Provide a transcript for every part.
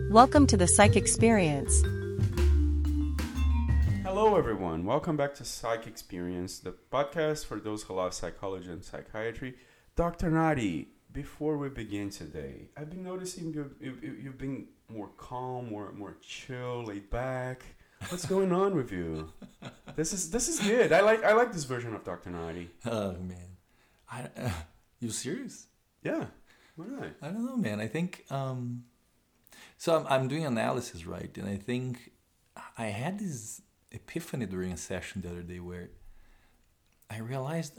Welcome to the Psych Experience. Hello, everyone. Welcome back to Psych Experience, the podcast for those who love psychology and psychiatry. Dr. Nadi, before we begin today, I've been noticing you've been more calm, more chill, laid back. What's going on with you? This is good. I like this version of Dr. Nadi. Oh man, you serious? Yeah. Why not? I don't know, man. I think so. I'm doing analysis, right? And I think I had this epiphany during a session the other day where I realized,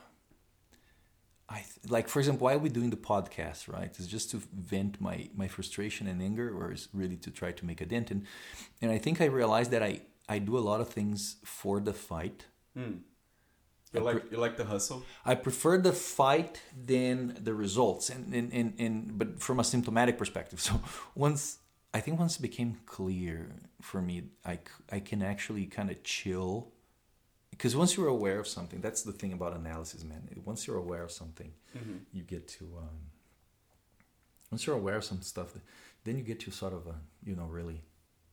like, for example, why are we doing the podcast, right? It's just to vent my frustration and anger, or is really to try to make a dent. And I think I realized that I do a lot of things for the fight. You like the hustle? I prefer the fight than the results, but from a symptomatic perspective. So once it became clear for me, I can actually kind of chill, because once you're aware of something, that's the thing about analysis, man. Once you're aware of something, you get to once you're aware of some stuff, then you get to sort of really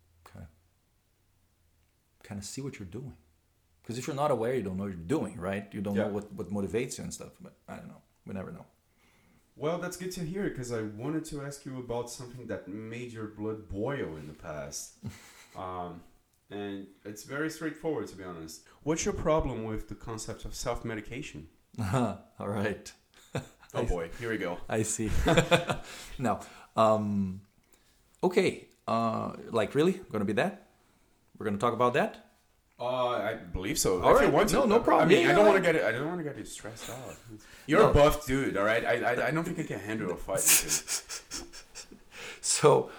kind of see what you're doing. Because if you're not aware, you don't know what you're doing, right? You don't know what motivates you and stuff. But I don't know. We never know. Well, that's good to hear, because I wanted to ask you about something that made your blood boil in the past. And it's very straightforward, to be honest. What's your problem with the concept of self-medication? All right. Oh boy, here we go. I see. Now, okay. Like, really? Going to be that? We're going to talk about that? I believe so. All if right. you want to. No problem. I mean, I don't want to get you stressed out. You're a buff dude, all right? I don't think I can handle a fight with you.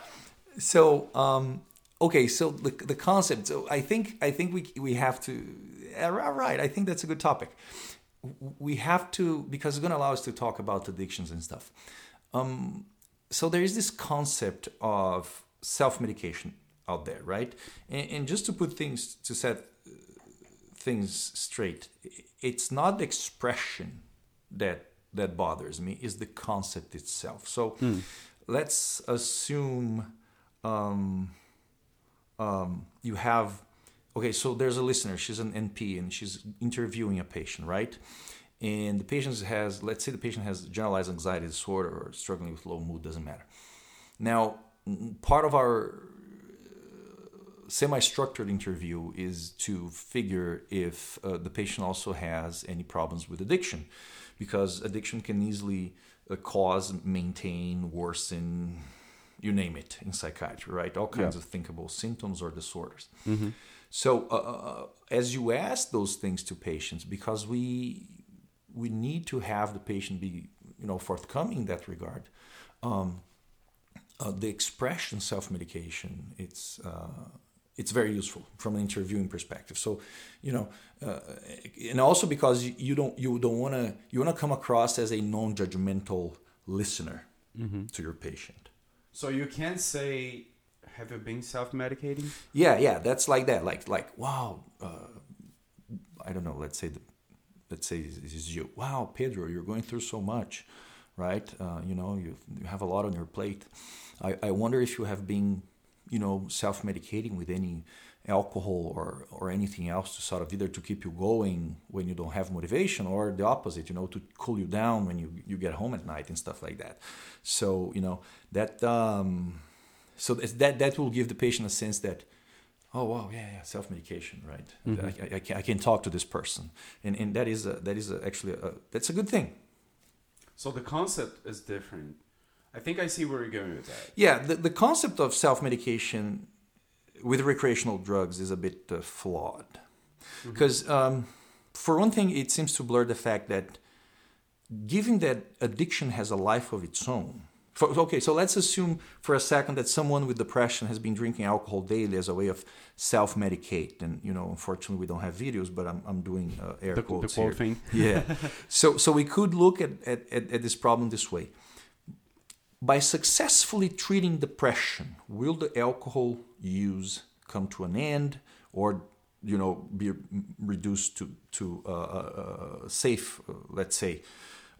Okay. So the concept. So I think we have to. Right. I think that's a good topic. We have to, because it's going to allow us to talk about addictions and stuff. So there is this concept of self-medication out there, right? And just to put things, to set things straight, it's not the expression that bothers me, is the concept itself. So let's assume you have, okay, so there's a listener, she's an NP and she's interviewing a patient, right? And the patient has, let's say the patient has generalized anxiety disorder or struggling with low mood, doesn't matter. Now, part of our semi-structured interview is to figure if the patient also has any problems with addiction, because addiction can easily cause, maintain, worsen, you name it, in psychiatry, right? All kinds of thinkable symptoms or disorders. So as you ask those things to patients, because we need to have the patient be forthcoming in that regard, the expression self-medication, it's very useful from an interviewing perspective. So, and also because you want to come across as a non-judgmental listener to your patient. So you can't say, "Have you been self-medicating?" Yeah, that's like that. Like wow, I don't know. Let's say this is you. Wow, Pedro, you're going through so much, right? You have a lot on your plate. I wonder if you have been self-medicating with any alcohol or anything else to sort of either to keep you going when you don't have motivation, or the opposite, to cool you down when you get home at night and stuff like that. So, that will give the patient a sense that, oh wow, yeah, self-medication, right? I can talk to this person, and that is actually that's a good thing. So the concept is different. I think I see where you're going with that. Yeah, the concept of self-medication with recreational drugs is a bit flawed. Because, for one thing, it seems to blur the fact that given that addiction has a life of its own. So let's assume for a second that someone with depression has been drinking alcohol daily as a way of self-medicate. And, unfortunately, we don't have videos, but I'm doing air quotes the quote here. thing. Yeah. So we could look at this problem this way. By successfully treating depression, will the alcohol use come to an end, or be reduced to safe, let's say,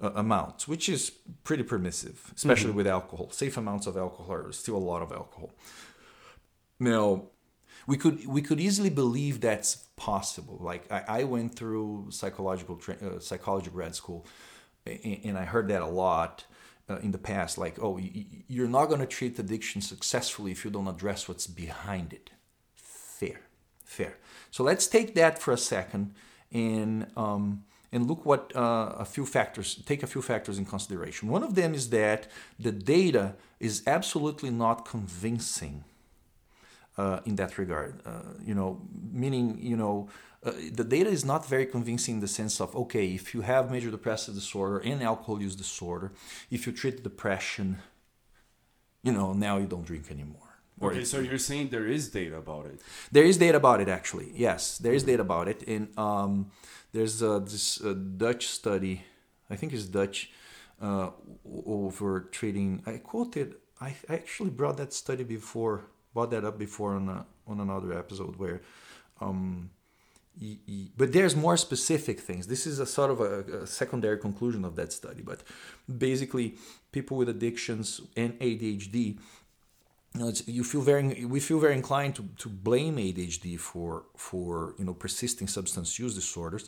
amounts, which is pretty permissive, especially with alcohol. Safe amounts of alcohol are still a lot of alcohol. Now, we could easily believe that's possible. Like I went through psychology grad school, and I heard that a lot in the past. Like, oh, you're not going to treat addiction successfully if you don't address what's behind it. Fair. So let's take that for a second and look what take a few factors in consideration. One of them is that the data is absolutely not convincing in that regard. Meaning, the data is not very convincing in the sense of, okay, if you have major depressive disorder and alcohol use disorder, if you treat depression, now you don't drink anymore. Okay, so you're saying there is data about it? There is data about it, actually. Yes, there is data about it. And there's this Dutch study, I think it's Dutch, over treating. I actually brought that up before on another episode where, but there's more specific things. This is a sort of a secondary conclusion of that study. But basically, people with addictions and ADHD. We feel very inclined to blame ADHD for persisting substance use disorders.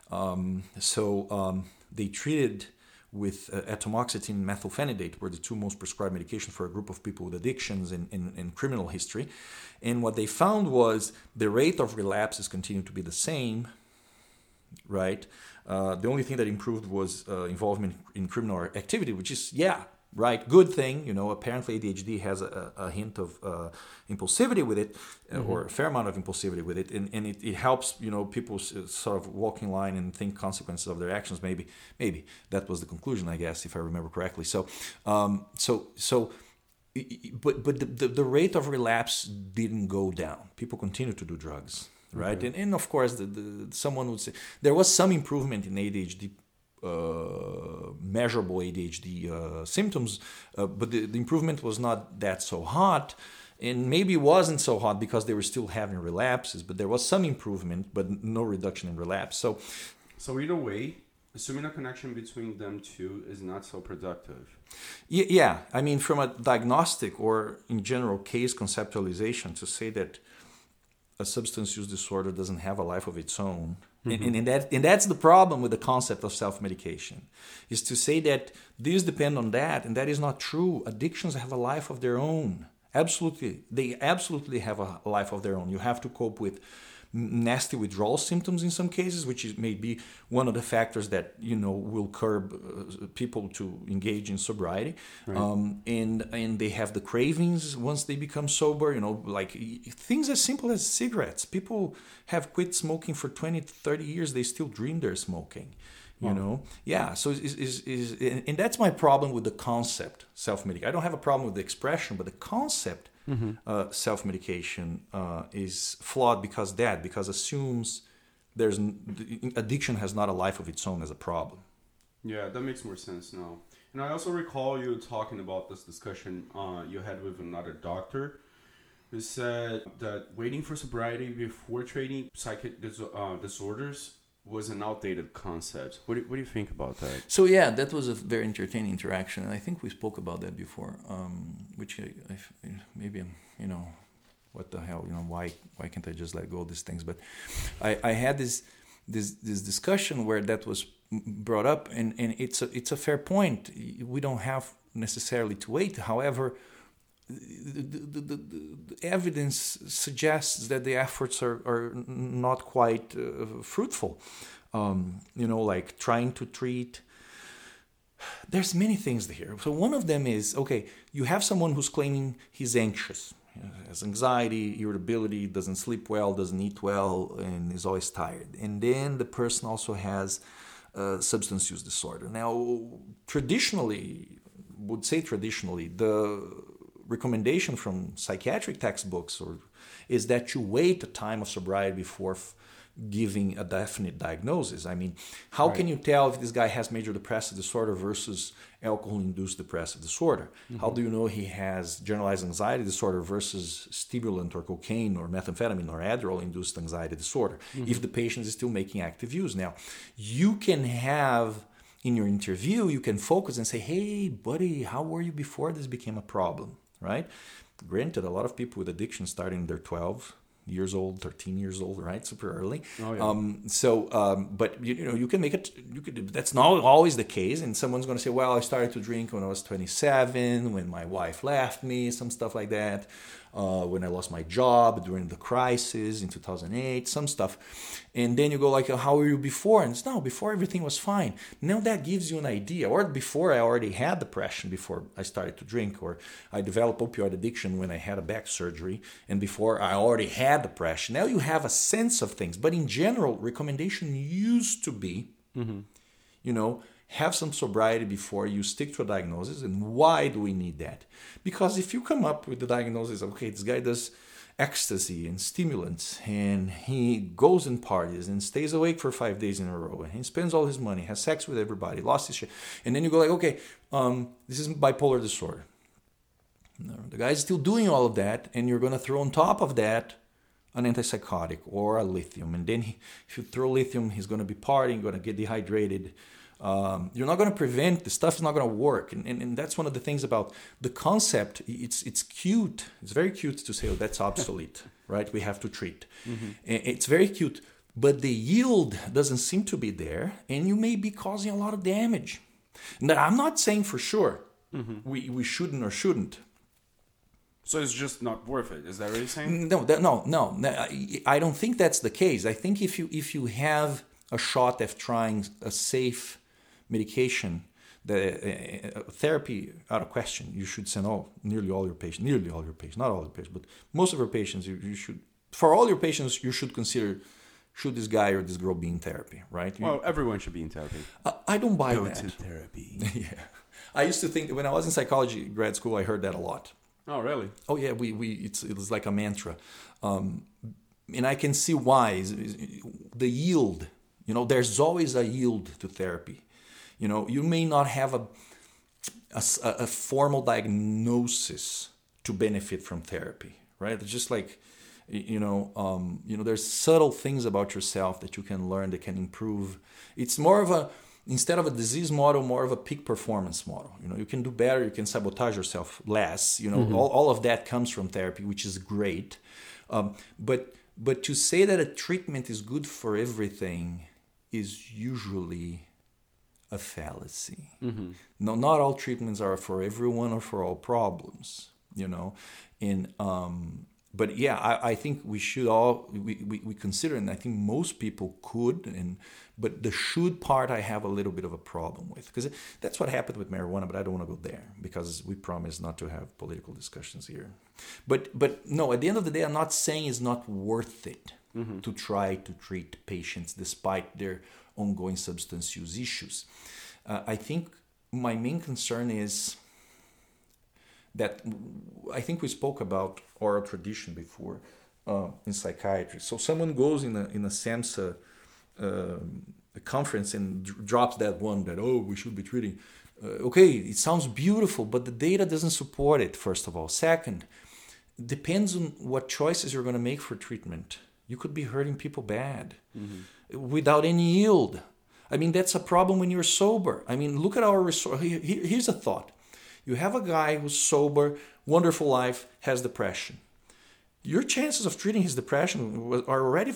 So they treated with atomoxetine and methylphenidate were the two most prescribed medications for a group of people with addictions and criminal history. And what they found was the rate of relapses continued to be the same, right? The only thing that improved was involvement in criminal activity, which is, right, good thing. Apparently ADHD has a hint of impulsivity with it, or a fair amount of impulsivity with it, and it helps people sort of walk in line and think consequences of their actions. Maybe that was the conclusion, I guess, if I remember correctly. So the rate of relapse didn't go down. People continue to do drugs, right? Okay. And of course, someone would say there was some improvement in ADHD. Measurable ADHD symptoms, but the improvement was not that so hot, and maybe it wasn't so hot because they were still having relapses, but there was some improvement, but no reduction in relapse. So either way, assuming a connection between them two is not so productive. Yeah, I mean, from a diagnostic or in general case conceptualization, to say that a substance use disorder doesn't have a life of its own. And that's the problem with the concept of self-medication, is to say that these depend on that, and that is not true. Addictions have a life of their own. Absolutely. They absolutely have a life of their own. You have to cope with nasty withdrawal symptoms in some cases, which may be one of the factors that will curb people to engage in sobriety. Right. And they have the cravings once they become sober. Like things as simple as cigarettes. People have quit smoking for 20, 30 years. They still dream they're smoking. Yeah. So and that's my problem with the concept self-medication. I don't have a problem with the expression, but the concept. Self-medication is flawed because assumes addiction has not a life of its own as a problem. Yeah, that makes more sense now. And I also recall you talking about this discussion you had with another doctor who said that waiting for sobriety before treating psychic disorders was an outdated concept. What do you think about that? So yeah, that was a very entertaining interaction, and I think we spoke about that before. Which maybe what the hell? Why can't I just let go of these things? But I had this discussion where that was brought up, and it's a fair point. We don't have necessarily to wait. However, the evidence suggests that the efforts are not quite fruitful. Like trying to treat. There's many things here. So one of them is, okay, you have someone who's claiming he's anxious, has anxiety, irritability, doesn't sleep well, doesn't eat well, and is always tired. And then the person also has substance use disorder. Now, traditionally, the recommendation from psychiatric textbooks is that you wait a time of sobriety before giving a definite diagnosis. I mean, how can you tell if this guy has major depressive disorder versus alcohol-induced depressive disorder? How do you know he has generalized anxiety disorder versus stimulant or cocaine or methamphetamine or Adderall-induced anxiety disorder if the patient is still making active use? Now, you can have in your interview, you can focus and say, hey, buddy, how were you before this became a problem, right? Granted, a lot of people with addiction start in their 12 years old, 13 years old, right? Super early. Oh, yeah. But you can make it, that's not always the case. And someone's going to say, well, I started to drink when I was 27, when my wife left me, some stuff like that. When I lost my job during the crisis in 2008, some stuff. And then you go like, how were you before? And it's no, before everything was fine. Now that gives you an idea. Or before I already had depression before I started to drink, or I developed opioid addiction when I had a back surgery, and before I already had depression. Now you have a sense of things. But in general, recommendation used to be, have some sobriety before you stick to a diagnosis. And why do we need that? Because if you come up with the diagnosis, okay, this guy does ecstasy and stimulants, and he goes and parties and stays awake for 5 days in a row, and he spends all his money, has sex with everybody, lost his shit, and then you go like, okay, this is bipolar disorder. No, the guy's still doing all of that, and you're going to throw on top of that an antipsychotic or a lithium. And then if you throw lithium, he's going to be partying, going to get dehydrated. You're not going to prevent, the stuff is not going to work. And that's one of the things about the concept. It's cute. It's very cute to say, oh, that's obsolete, right? We have to treat. Mm-hmm. It's very cute. But the yield doesn't seem to be there. And you may be causing a lot of damage. Now, I'm not saying for sure we shouldn't or shouldn't. So it's just not worth it. Is that what you're saying? No. I don't think that's the case. I think if you have a shot at trying a safe medication, the therapy out of question, you should send nearly all your patients, not all your patients, but most of your patients, you should, for all your patients, you should consider, should this guy or this girl be in therapy, right? Well, everyone should be in therapy. I don't buy that. Go to therapy. Yeah. I used to think, when I was in psychology grad school, I heard that a lot. Oh, really? Oh, yeah, it was like a mantra. And I can see why. The yield, there's always a yield to therapy. You may not have a formal diagnosis to benefit from therapy, right? It's just like, there's subtle things about yourself that you can learn that can improve. It's more of instead of a disease model, more of a peak performance model. You can do better, you can sabotage yourself less. All of that comes from therapy, which is great. But to say that a treatment is good for everything is usually a fallacy. Mm-hmm. No, not all treatments are for everyone or for all problems. But yeah, I think we should we consider, and I think most people could, but the should part I have a little bit of a problem with, because that's what happened with marijuana, but I don't want to go there because we promise not to have political discussions here. But no, at the end of the day, I'm not saying it's not worth it to try to treat patients despite their ongoing substance use issues. I think my main concern is that I think we spoke about oral tradition before in psychiatry. So someone goes in a SAMHSA conference and drops that one that, we should be treating. Okay, it sounds beautiful, but the data doesn't support it, first of all. Second, depends on what choices you're going to make for treatment. You could be hurting people bad without any yield. I mean, that's a problem when you're sober. I mean, look at our resource. Here's a thought. You have a guy who's sober, wonderful life, has depression. Your chances of treating his depression are already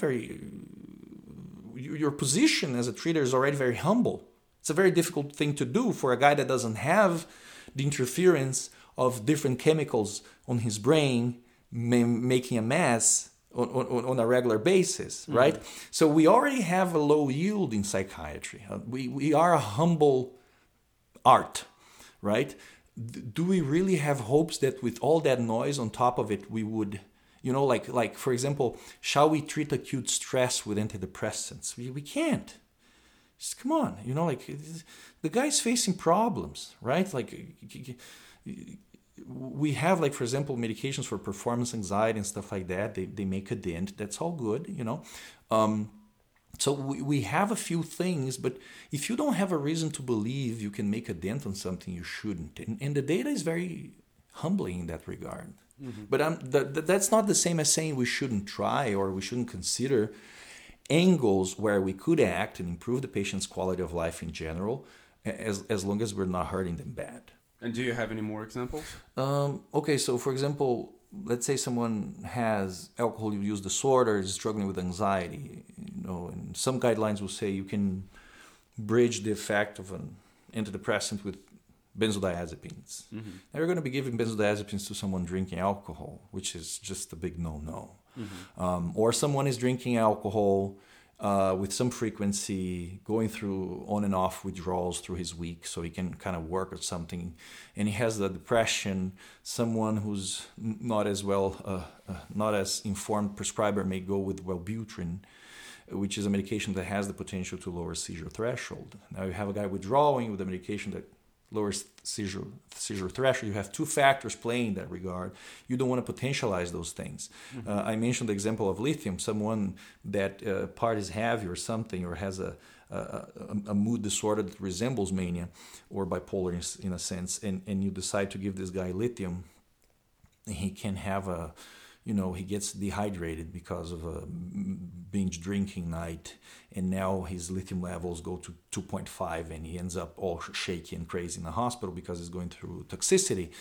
your position as a treater is already very humble. It's a very difficult thing to do for a guy that doesn't have the interference of different chemicals on his brain making a mess on a regular basis, right? So we already have a low yield in psychiatry. We are a humble art, right? Do we really have hopes that with all that noise on top of it, we would, like for example, shall we treat acute stress with antidepressants? We can't. Just come on, the guy's facing problems, right? Like we have, like, for example, medications for performance anxiety and stuff like that. They make a dent. That's all good, So we have a few things, but if you don't have a reason to believe you can make a dent on something, you shouldn't. And the data is very humbling in that regard. Mm-hmm. But that's not the same as saying we shouldn't try or we shouldn't consider angles where we could act and improve the patient's quality of life in general. as long as we're not hurting them bad. And do you have any more examples? Okay, so for example, let's say someone has alcohol use disorder, is struggling with anxiety, and some guidelines will say you can bridge the effect of an antidepressant with benzodiazepines. Now you're going to be giving benzodiazepines to someone drinking alcohol, which is just a big no-no. Or someone is drinking alcohol with some frequency, going through on and off withdrawals through his week so he can kind of work at something, and he has the depression. Someone who's not as informed prescriber may go with Wellbutrin, which is a medication that has the potential to lower seizure threshold. Now you have a guy withdrawing with a medication that lowers seizure threshold. You have two factors playing in that regard. You don't want to potentialize those things. I mentioned the example of lithium. Someone that parties heavy or something, or has a mood disorder that resembles mania or bipolar in a sense, and you decide to give this guy lithium, he can have he gets dehydrated because of a binge drinking night, and now his lithium levels go to 2.5, and he ends up all shaky and crazy in the hospital because he's going through toxicity.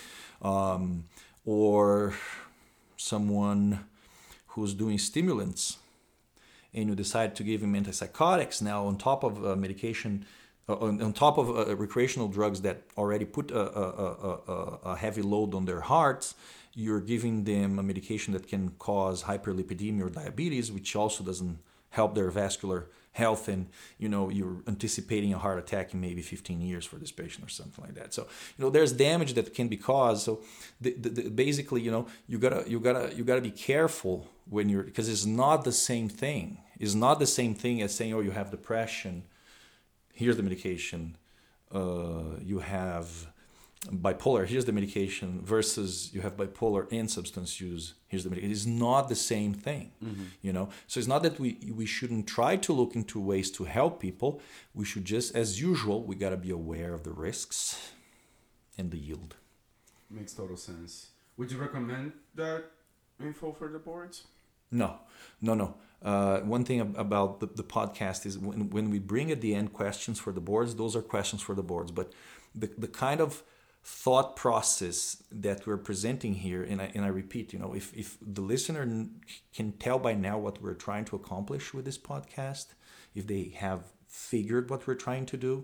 Or someone who's doing stimulants, and you decide to give him antipsychotics now on top of medication, on top of recreational drugs that already put a heavy load on their hearts. You're giving them a medication that can cause hyperlipidemia or diabetes, which also doesn't help their vascular health, and you're anticipating a heart attack in maybe 15 years for this patient or something like that. So there's damage that can be caused. So basically, you gotta be careful when you're, because it's not the same thing. It's not the same thing as saying, oh, you have depression, here's the medication. You have bipolar, here's the medication, versus you have bipolar and substance use, here's the medication. It's not the same thing, So it's not that we shouldn't try to look into ways to help people. We should just, as usual, we got to be aware of the risks and the yield. Makes total sense. Would you recommend that info for the boards? No. One thing about the podcast is when we bring at the end questions for the boards, those are questions for the boards. But the kind of thought process that we're presenting here, and I repeat, if the listener can tell by now what we're trying to accomplish with this podcast, if they have figured what we're trying to do,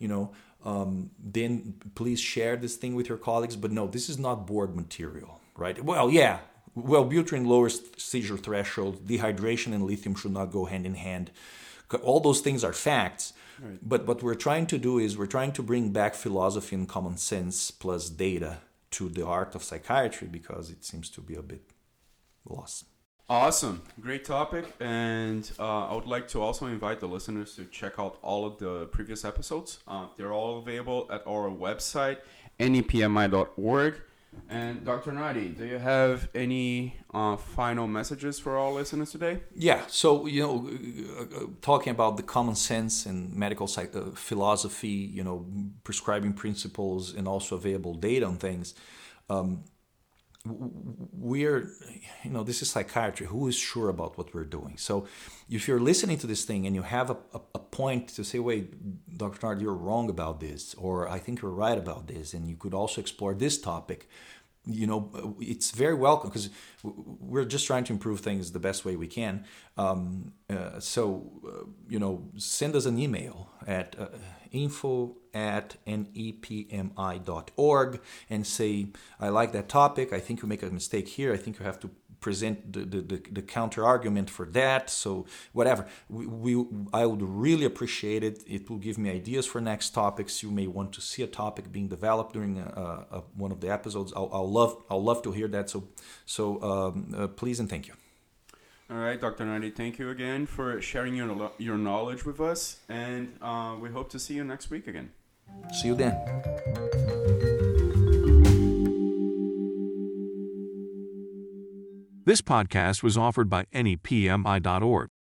then please share this thing with your colleagues. But no, this is not board material, right? Well, yeah. Wellbutrin lowers seizure threshold. Dehydration and lithium should not go hand in hand. All those things are facts. Right. But what we're trying to do is we're trying to bring back philosophy and common sense plus data to the art of psychiatry, because it seems to be a bit lost. Awesome. Great topic. And I would like to also invite the listeners to check out all of the previous episodes. They're all available at our website, nepmi.org. And Dr. Nadi, do you have any final messages for our listeners today? Yeah, so, talking about the common sense and medical philosophy, prescribing principles, and also available data on things, we're, this is psychiatry. Who is sure about what we're doing? So if you're listening to this thing and you have a point to say, wait, Dr. Nard, you're wrong about this, or I think you're right about this, and you could also explore this topic, it's very welcome, because we're just trying to improve things the best way we can. Send us an email at info@nepmi.org and say, I like that topic. I think you make a mistake here. I think you have to present the counter argument for that. So whatever, I would really appreciate it. It will give me ideas for next topics. You may want to see a topic being developed during one of the episodes. I'll love to hear that. So please and thank you. All right, Dr. Nadi, thank you again for sharing your knowledge with us, and we hope to see you next week again. See you then. This podcast was offered by nepmi.org,